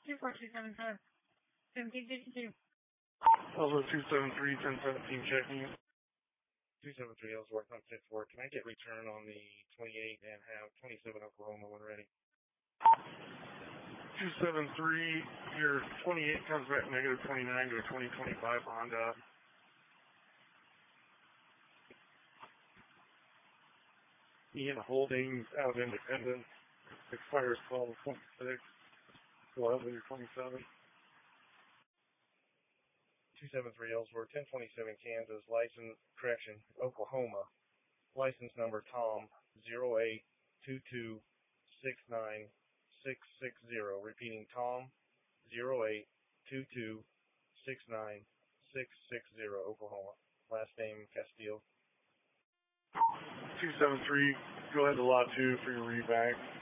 24275. 1752. Elder 273, 1017, checking it. 273 Ellsworth on 5th Ward. Can I get return on the 28 and have 27 Oklahoma when ready? 273, your 28 comes back negative 29 to a 2025 Honda. Ian Holdings out of Independence. Expires 12/26. 12/27. 273 Ellsworth, 1027 Kansas, license, correction, Oklahoma. License number Tom 082269660. Repeating Tom 082269660, Oklahoma. Last name Castillo. 273, go ahead to lot 2 for your reback.